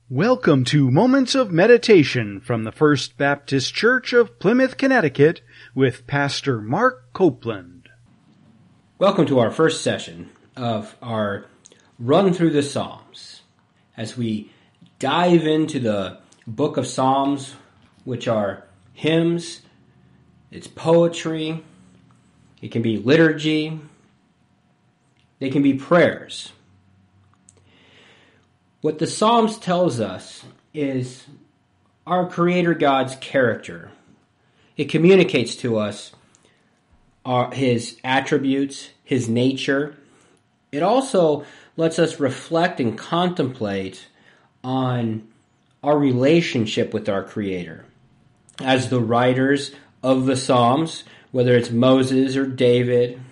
Welcome to Moments of Meditation from the First Baptist Church of Plymouth, Connecticut, with Pastor Mark Copeland. Welcome to our first session of our Run Through the Psalms, as we dive into the book of Psalms, which are hymns, it's poetry, it can be liturgy, they can be prayers. What the Psalms tells us is our Creator God's character. It communicates to us His attributes, His nature. It also lets us reflect and contemplate on our relationship with our Creator. As the writers of the Psalms, whether it's Moses or David,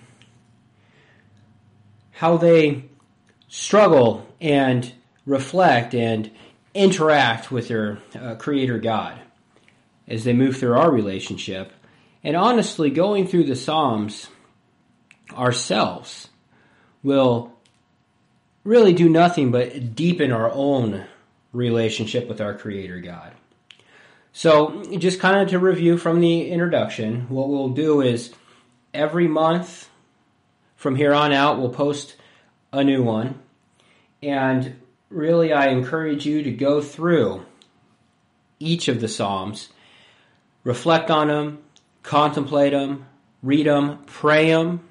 how they struggle and reflect and interact with their Creator God as they move through our relationship. And honestly, going through the Psalms ourselves will really do nothing but deepen our own relationship with our Creator God. So just kind of to review from the introduction, what we'll do is every month from here on out, we'll post a new one. And really, I encourage you to go through each of the Psalms, reflect on them, contemplate them, read them, pray them.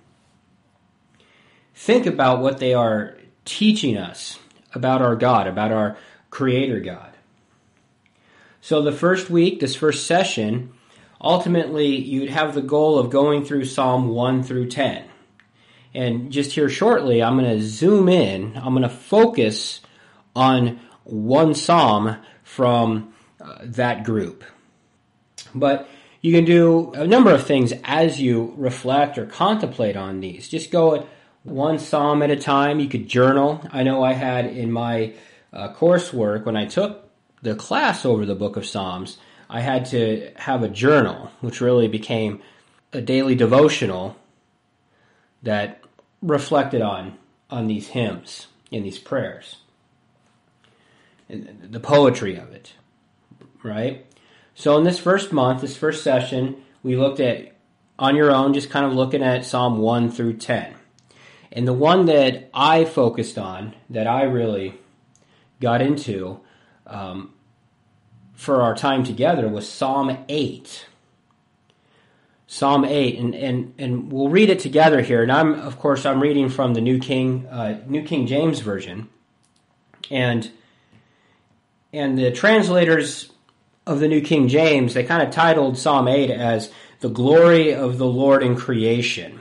Think about what they are teaching us about our God, about our Creator God. So the first week, this first session, ultimately you'd have the goal of going through Psalm 1 through 10. And just here shortly, I'm going to zoom in, I'm going to focus on one psalm from that group. But you can do a number of things as you reflect or contemplate on these. Just go one psalm at a time. You could journal. I know I had in my coursework, when I took the class over the book of Psalms, I had to have a journal, which really became a daily devotional that reflected on these hymns and these prayers. And the poetry of it, right? So in this first month, this first session, we looked at, on your own, just kind of looking at Psalm 1 through 10. And the one that I focused on, that I really got into for our time together, was Psalm 8. Psalm 8, and we'll read it together here. And I'm reading from the New King James Version. And the translators of the New King James, they kind of titled Psalm 8 as The Glory of the Lord in Creation.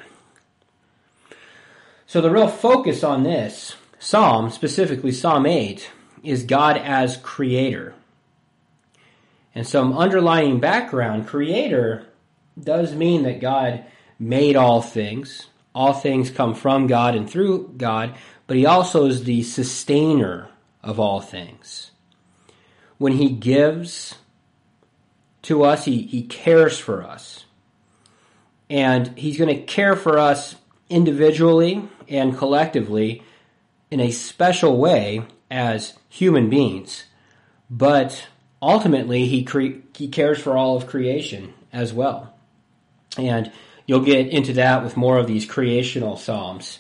So the real focus on this psalm, specifically Psalm 8, is God as Creator. And some underlying background, Creator does mean that God made all things. All things come from God and through God, but He also is the sustainer of all things. When He gives to us, He cares for us. And He's going to care for us individually and collectively in a special way as human beings. But ultimately, He cares for all of creation as well. And you'll get into that with more of these creational psalms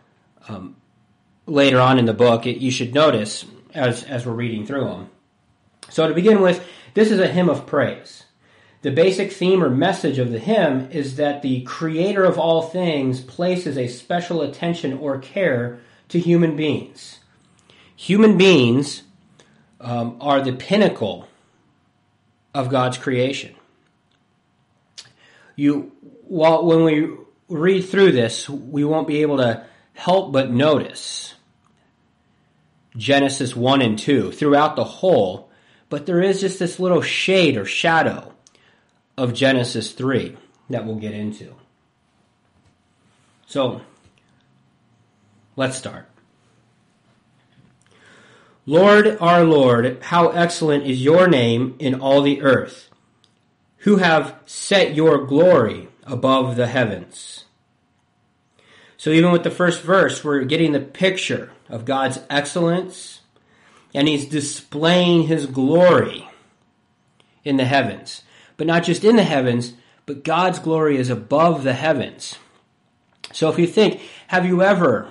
later on in the book. You should notice as we're reading through them. So to begin with, this is a hymn of praise. The basic theme or message of the hymn is that the Creator of all things places a special attention or care to human beings. Human beings are the pinnacle of God's creation. When we read through this, we won't be able to help but notice Genesis 1 and 2 throughout the whole, but there is just this little shade or shadow of Genesis 3 that we'll get into. So, let's start. Lord, our Lord, how excellent is your name in all the earth, who have set your glory above the heavens. So even with the first verse, we're getting the picture of God's excellence and he's displaying his glory in the heavens. But not just in the heavens, but God's glory is above the heavens. So if you think, have you ever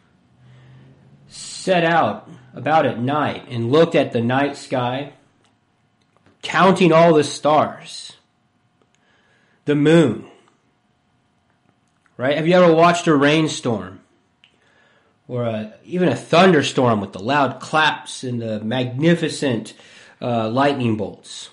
set out about at night and looked at the night sky, counting all the stars, the moon, right? Have you ever watched a rainstorm or even a thunderstorm with the loud claps and the magnificent lightning bolts?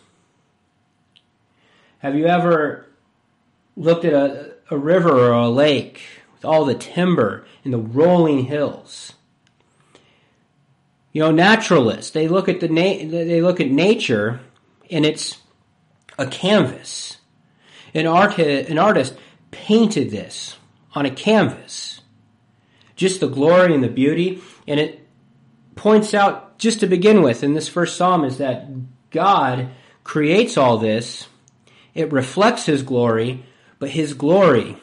Have you ever looked at a river or a lake with all the timber and the rolling hills? You know, naturalists, they look at nature, and it's a canvas. An artist painted this on a canvas. Just the glory and the beauty, and it points out, just to begin with, in this first psalm, is that God creates all this. It reflects his glory, but his glory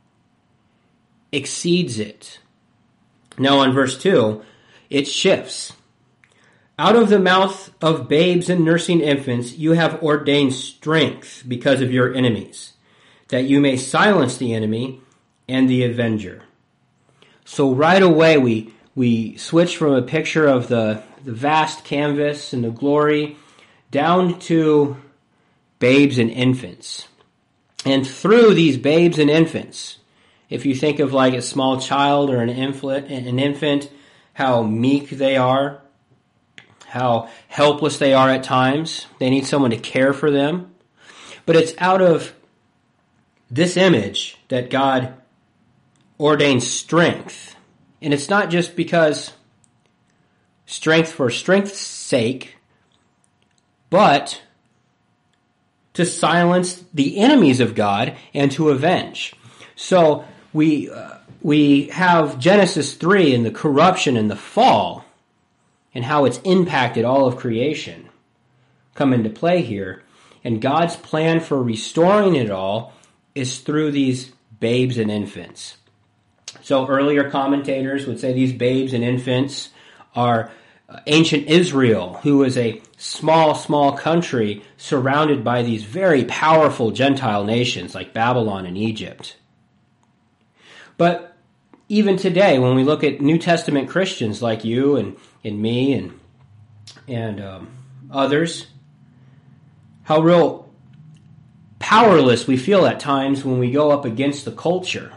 exceeds it. Now in verse 2, it shifts. Out of the mouth of babes and nursing infants, you have ordained strength because of your enemies, that you may silence the enemy and the avenger. So right away we switch from a picture of the vast canvas and the glory down to babes and infants. And through these babes and infants, if you think of like a small child or an infant, how meek they are, how helpless they are at times. They need someone to care for them. But it's out of this image that God ordains strength. And it's not just because strength for strength's sake, but to silence the enemies of God and to avenge. So we have Genesis 3 and the corruption and the fall, and how it's impacted all of creation come into play here. And God's plan for restoring it all is through these babes and infants. So earlier commentators would say these babes and infants are ancient Israel, who was a small country surrounded by these very powerful Gentile nations like Babylon and Egypt. But even today, when we look at New Testament Christians like you and me and others, how real powerless we feel at times when we go up against the culture,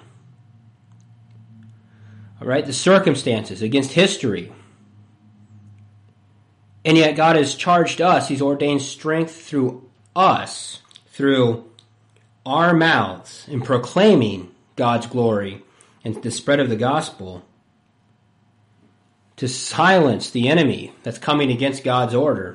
all right, the circumstances, against history. And yet God has charged us, he's ordained strength through us, through our mouths in proclaiming God's glory and the spread of the gospel, to silence the enemy that's coming against God's order.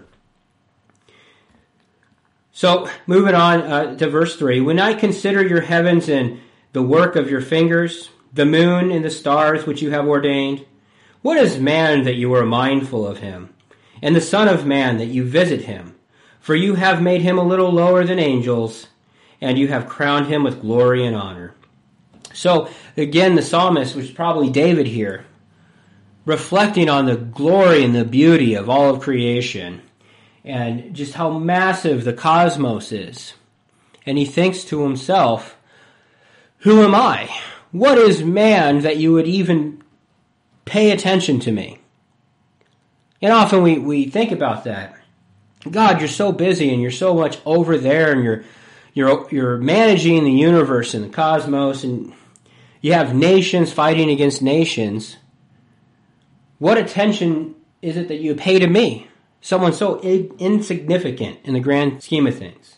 So, moving on to verse 3. When I consider your heavens and the work of your fingers, the moon and the stars which you have ordained, what is man that you are mindful of him, and the son of man that you visit him? For you have made him a little lower than angels, and you have crowned him with glory and honor. So, again, the psalmist, which is probably David here, reflecting on the glory and the beauty of all of creation and just how massive the cosmos is. And he thinks to himself, who am I? What is man that you would even pay attention to me? And often we think about that. God, you're so busy and you're so much over there, and you're managing the universe and the cosmos, and you have nations fighting against nations. What attention is it that you pay to me? Someone so insignificant in the grand scheme of things.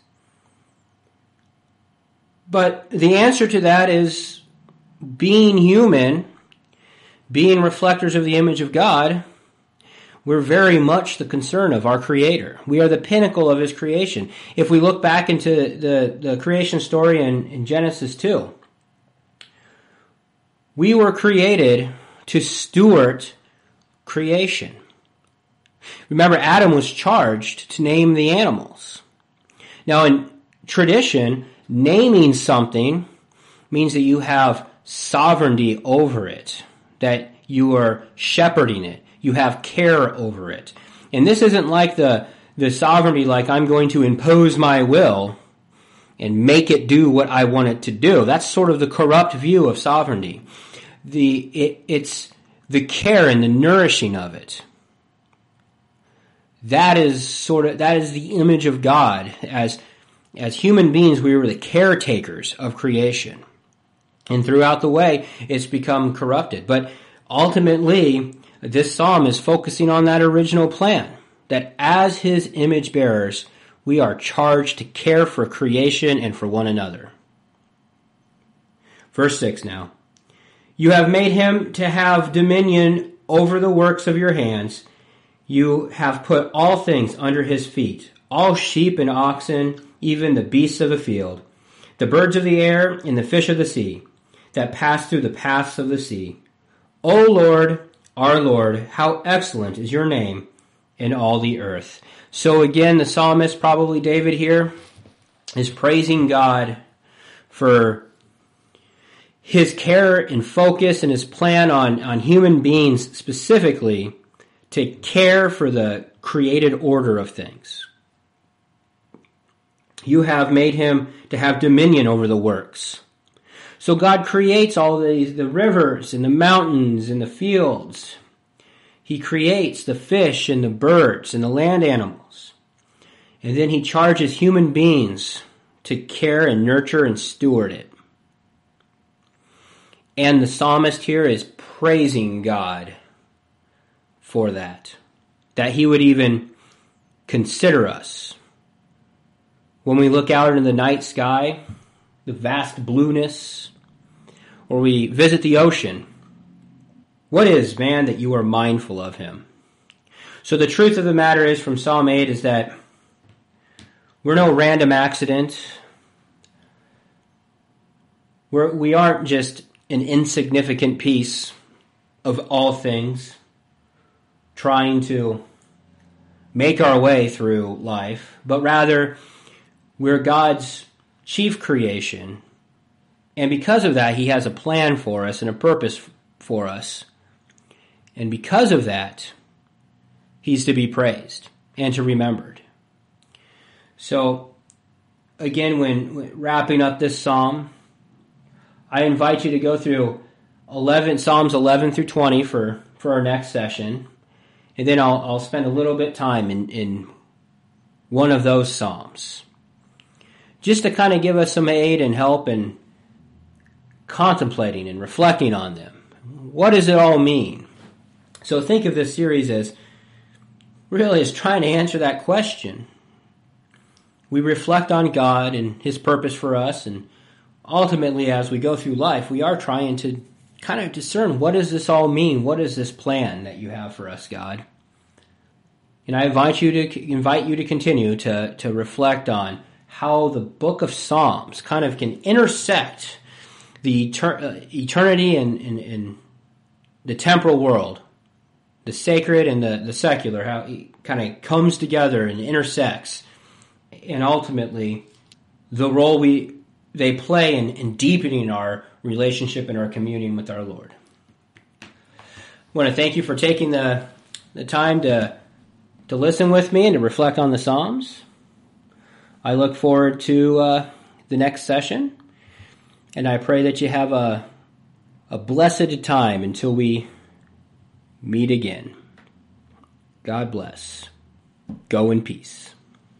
But the answer to that is, being human, being reflectors of the image of God, we're very much the concern of our Creator. We are the pinnacle of his creation. If we look back into the creation story in Genesis 2, we were created to steward creation. Remember, Adam was charged to name the animals. Now, in tradition, naming something means that you have sovereignty over it, that you are shepherding it, you have care over it. And this isn't like the sovereignty, like I'm going to impose my will and make it do what I want it to do. That's sort of the corrupt view of sovereignty. It's the care and the nourishing of it. That is the image of God. As human beings, we were the caretakers of creation. And throughout the way, it's become corrupted. But ultimately, this psalm is focusing on that original plan, that as his image bearers, we are charged to care for creation and for one another. Verse 6 now. You have made him to have dominion over the works of your hands. You have put all things under his feet, all sheep and oxen, even the beasts of the field, the birds of the air and the fish of the sea, that pass through the paths of the sea. O Lord, our Lord, how excellent is your name in all the earth. So again, the psalmist, probably David here, is praising God for his care and focus and his plan on human beings specifically to care for the created order of things. You have made him to have dominion over the works. So God creates all the rivers and the mountains and the fields. He creates the fish and the birds and the land animals. And then he charges human beings to care and nurture and steward it. And the psalmist here is praising God for that he would even consider us. When we look out into the night sky, the vast blueness, or we visit the ocean, what is man that you are mindful of him? So the truth of the matter is, from Psalm 8, is that we're no random accident. We aren't just an insignificant piece of all things trying to make our way through life, but rather we're God's chief creation, and because of that, he has a plan for us and a purpose for us. And because of that, he's to be praised and to remembered. So, again, when wrapping up this psalm, I invite you to go through Psalms 11 through 20 for our next session. And then I'll spend a little bit time in one of those psalms, just to kind of give us some aid and help in contemplating and reflecting on them. What does it all mean? So think of this series as trying to answer that question. We reflect on God and his purpose for us, and ultimately as we go through life, we are trying to kind of discern, what does this all mean? What is this plan that you have for us, God? And I invite you to continue to reflect on how the book of Psalms kind of can intersect the eternity and the temporal world, the sacred and the secular, how it kind of comes together and intersects, and ultimately the role they play in deepening our relationship and our communion with our Lord. I want to thank you for taking the time to listen with me and to reflect on the Psalms. I look forward to the next session, and I pray that you have a blessed time until we meet again. God bless. Go in peace.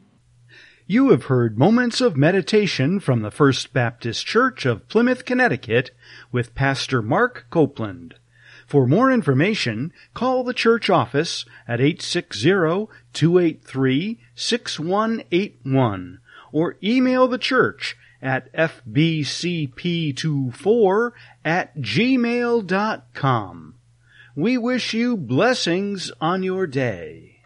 You have heard Moments of Meditation from the First Baptist Church of Plymouth, Connecticut, with Pastor Mark Copeland. For more information, call the church office at 860-283-6181 or email the church at fbcp24@gmail.com. We wish you blessings on your day.